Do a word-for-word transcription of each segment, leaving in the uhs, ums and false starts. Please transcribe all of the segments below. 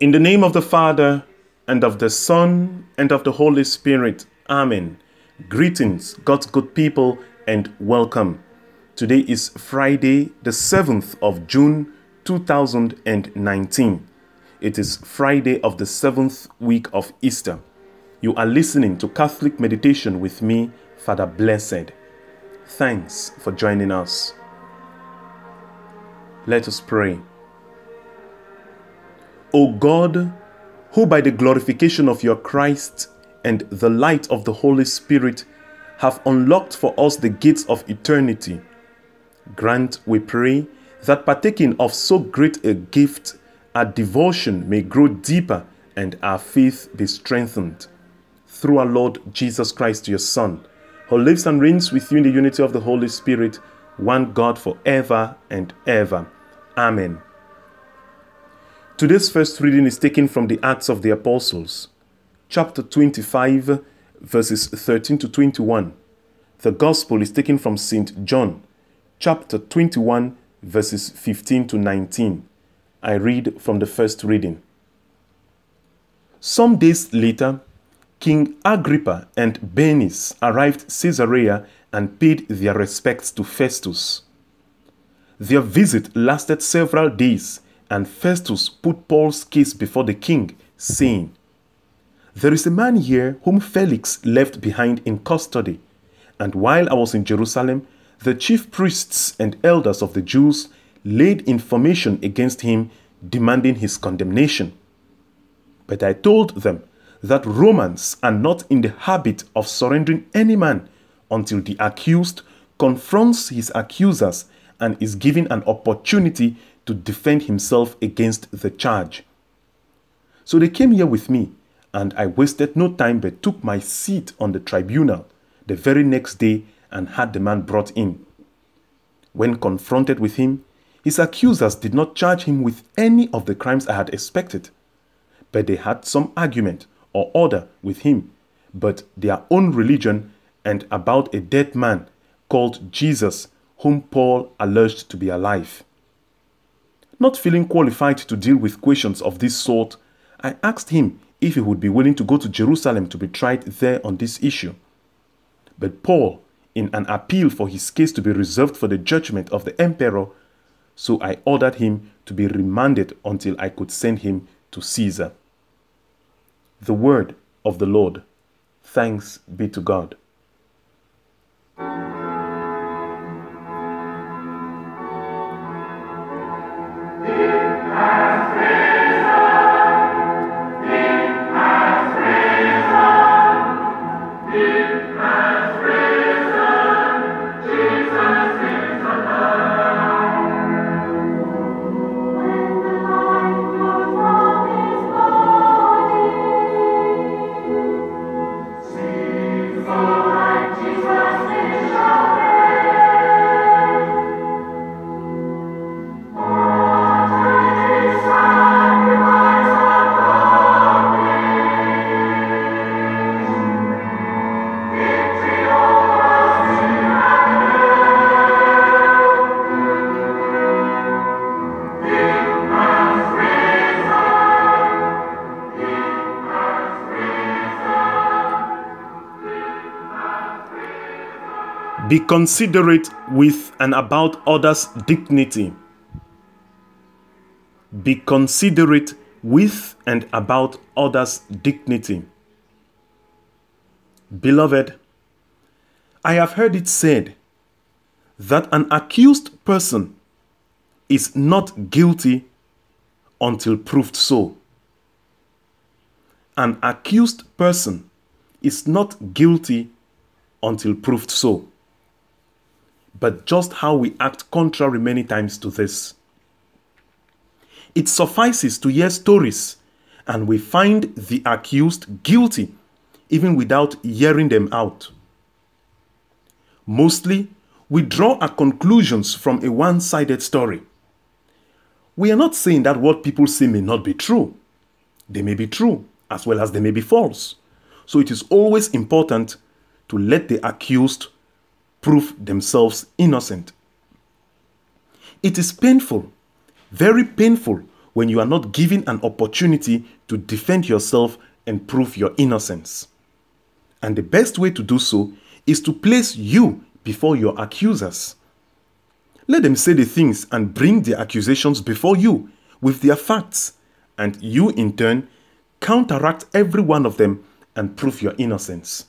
In the name of the Father, and of the Son, and of the Holy Spirit. Amen. Greetings, God's good people, and welcome. Today is Friday, the seventh of June, two thousand nineteen. It is Friday of the seventh week of Easter. You are listening to Catholic Meditation with me, Father Blessed. Thanks for joining us. Let us pray. O God, who by the glorification of your Christ and the light of the Holy Spirit have unlocked for us the gates of eternity, grant, we pray, that partaking of so great a gift, our devotion may grow deeper and our faith be strengthened. Through our Lord Jesus Christ, your Son, who lives and reigns with you in the unity of the Holy Spirit, one God forever and ever. Amen. Today's first reading is taken from the Acts of the Apostles, chapter twenty-five, verses thirteen to twenty-one. The Gospel is taken from Saint John, chapter twenty-one, verses fifteen to nineteen. I read from the first reading. Some days later, King Agrippa and Bernice arrived at Caesarea and paid their respects to Festus. Their visit lasted several days, and Festus put Paul's case before the king, saying, "There is a man here whom Felix left behind in custody, and while I was in Jerusalem, the chief priests and elders of the Jews laid information against him, demanding his condemnation. But I told them that Romans are not in the habit of surrendering any man until the accused confronts his accusers and is given an opportunity to defend himself against the charge. So they came here with me, and I wasted no time but took my seat on the tribunal the very next day and had the man brought in. When confronted with him, his accusers did not charge him with any of the crimes I had expected, but they had some argument or order with him, but their own religion and about a dead man called Jesus, whom Paul alleged to be alive. Not feeling qualified to deal with questions of this sort, I asked him if he would be willing to go to Jerusalem to be tried there on this issue. But Paul, in an appeal for his case to be reserved for the judgment of the emperor, so I ordered him to be remanded until I could send him to Caesar." The word of the Lord. Thanks be to God. Be considerate with and about others' dignity. Be considerate with and about others' dignity. Beloved, I have heard it said that an accused person is not guilty until proved so. An accused person is not guilty until proved so. But just how we act contrary many times to this. It suffices to hear stories, and we find the accused guilty, even without hearing them out. Mostly, we draw our conclusions from a one-sided story. We are not saying that what people say may not be true. They may be true, as well as they may be false. So it is always important to let the accused prove themselves innocent. It is painful, very painful, when you are not given an opportunity to defend yourself and prove your innocence. And the best way to do so is to place you before your accusers. Let them say the things and bring their accusations before you with their facts, and you in turn counteract every one of them and prove your innocence.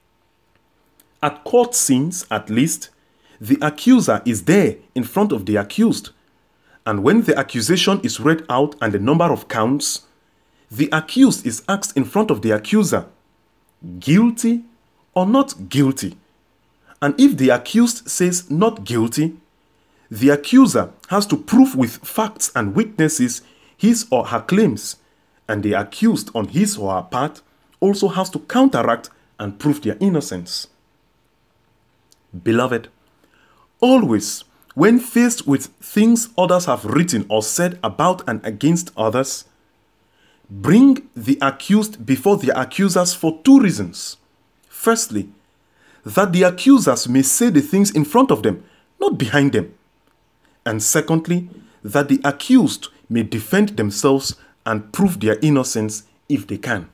At court scenes, at least, the accuser is there in front of the accused. And when the accusation is read out and the number of counts, the accused is asked in front of the accuser, guilty or not guilty? And if the accused says not guilty, the accuser has to prove with facts and witnesses his or her claims, and the accused on his or her part also has to counteract and prove their innocence. Beloved, always, when faced with things others have written or said about and against others, bring the accused before the accusers for two reasons. Firstly, that the accusers may say the things in front of them, not behind them. And secondly, that the accused may defend themselves and prove their innocence if they can.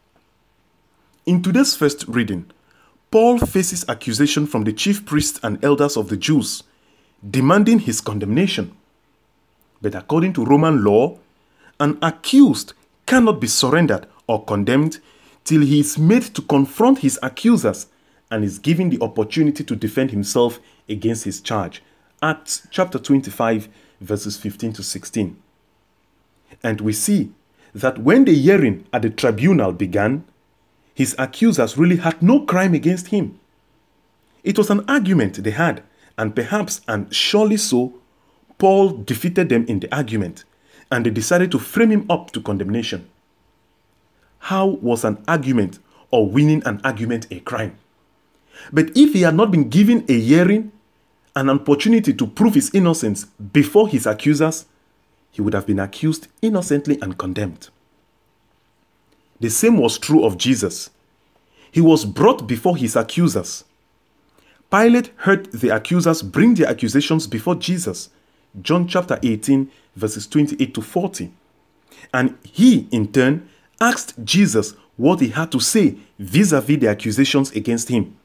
In today's first reading, Paul faces accusation from the chief priests and elders of the Jews, demanding his condemnation. But according to Roman law, an accused cannot be surrendered or condemned till he is made to confront his accusers and is given the opportunity to defend himself against his charge. Acts chapter twenty-five, verses fifteen to sixteen. And we see that when the hearing at the tribunal began, his accusers really had no crime against him. It was an argument they had, and perhaps, and surely so, Paul defeated them in the argument, and they decided to frame him up to condemnation. How was an argument or winning an argument a crime? But if he had not been given a hearing, an opportunity to prove his innocence before his accusers, he would have been accused innocently and condemned. The same was true of Jesus. He was brought before his accusers. Pilate heard the accusers bring their accusations before Jesus, John chapter eighteen, verses twenty-eight to forty. And he, in turn, asked Jesus what he had to say vis-a-vis the accusations against him.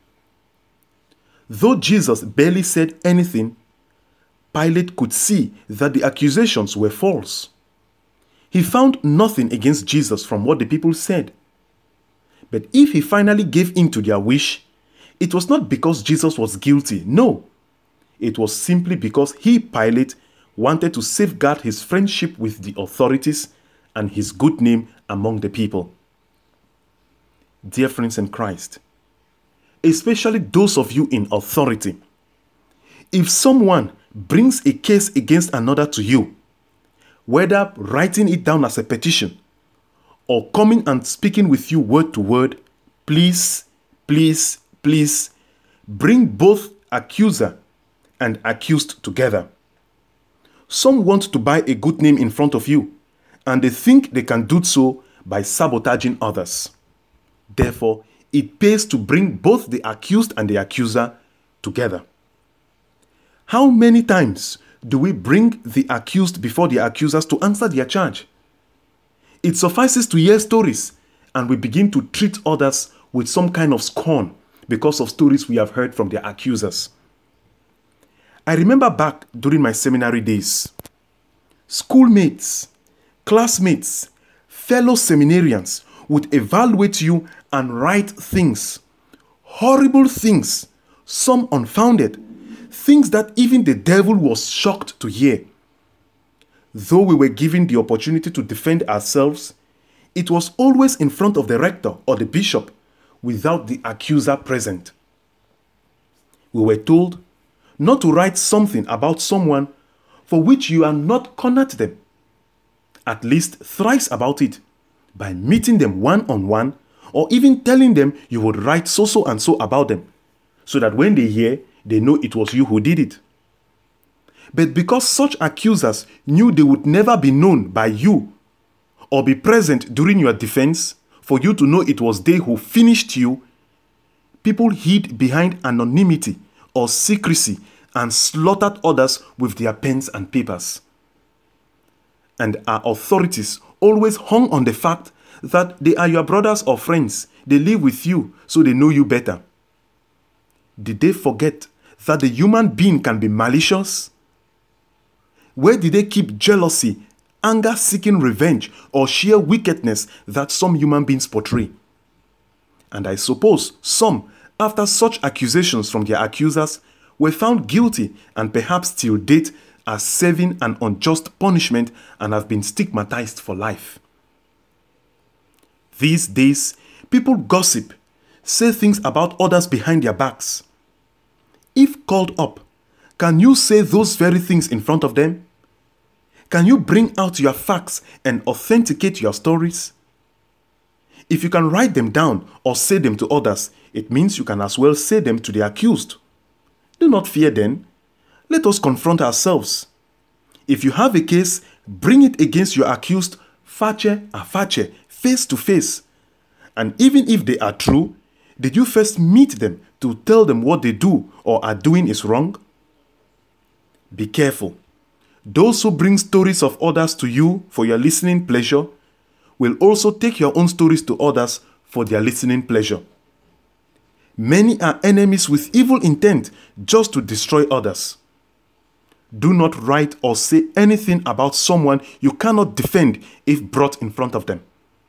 Though Jesus barely said anything, Pilate could see that the accusations were false. He found nothing against Jesus from what the people said. But if he finally gave in to their wish, it was not because Jesus was guilty. No, it was simply because he, Pilate, wanted to safeguard his friendship with the authorities and his good name among the people. Dear friends in Christ, especially those of you in authority, if someone brings a case against another to you, whether writing it down as a petition or coming and speaking with you word to word, please, please, please bring both accuser and accused together. Some want to buy a good name in front of you, and they think they can do so by sabotaging others. Therefore, it pays to bring both the accused and the accuser together. How many times do we bring the accused before the accusers to answer their charge? It suffices to hear stories, and we begin to treat others with some kind of scorn because of stories we have heard from their accusers. I remember back during my seminary days, schoolmates, classmates, fellow seminarians would evaluate you and write things, horrible things, some unfounded, things that even the devil was shocked to hear. Though we were given the opportunity to defend ourselves, it was always in front of the rector or the bishop without the accuser present. We were told not to write something about someone for which you are not cornered them. At least thrice about it, by meeting them one-on-one, or even telling them you would write so-so and so about them, so that when they hear, they know it was you who did it. But because such accusers knew they would never be known by you or be present during your defense for you to know it was they who finished you, people hid behind anonymity or secrecy and slaughtered others with their pens and papers. and our authorities always hung on the fact that they are your brothers or friends. They live with you, so they know you better. Did they forget that the human being can be malicious? Where did they keep jealousy, anger seeking revenge, or sheer wickedness that some human beings portray? And I suppose some, after such accusations from their accusers, were found guilty and perhaps till date are serving an unjust punishment and have been stigmatized for life. These days, people gossip, say things about others behind their backs. If called up, can you say those very things in front of them? Can you bring out your facts and authenticate your stories? If you can write them down or say them to others, it means you can as well say them to the accused. Do not fear then. Let us confront ourselves. If you have a case, bring it against your accused face a face, face to face. And even if they are true, did you first meet them to tell them what they do or are doing is wrong? Be careful. Those who bring stories of others to you for your listening pleasure will also take your own stories to others for their listening pleasure. Many are enemies with evil intent just to destroy others. Do not write or say anything about someone you cannot defend if brought in front of them.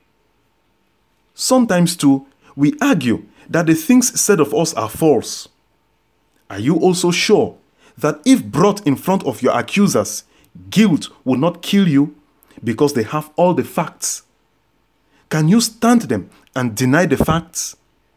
Sometimes too, we argue that the things said of us are false. Are you also sure that if brought in front of your accusers, guilt will not kill you because they have all the facts? Can you stand them and deny the facts?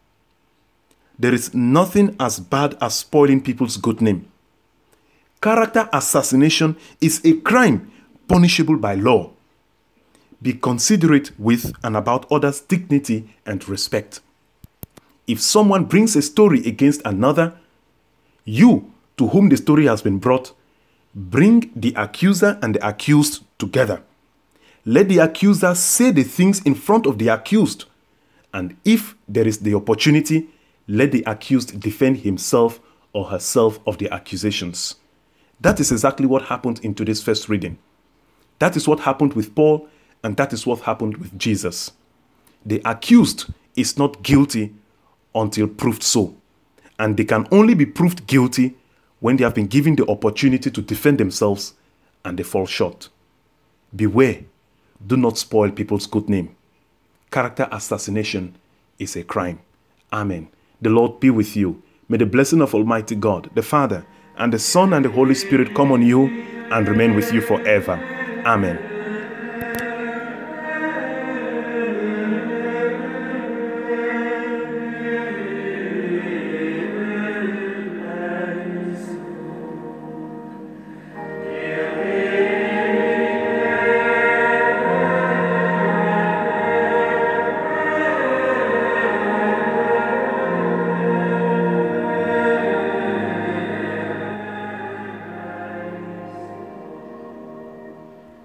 There is nothing as bad as spoiling people's good name. Character assassination is a crime punishable by law. Be considerate with and about others' dignity and respect. If someone brings a story against another, you, to whom the story has been brought, bring the accuser and the accused together. Let the accuser say the things in front of the accused, and if there is the opportunity, let the accused defend himself or herself of the accusations. That is exactly what happened in today's first reading. That is what happened with Paul, and that is what happened with Jesus. The accused is not guilty until proved so, and they can only be proved guilty when they have been given the opportunity to defend themselves and they fall short. Beware, do not spoil people's good name. Character assassination is a crime. Amen. The Lord be with you. May the blessing of Almighty God, the Father, and the Son, and the Holy Spirit come on you and remain with you forever. Amen.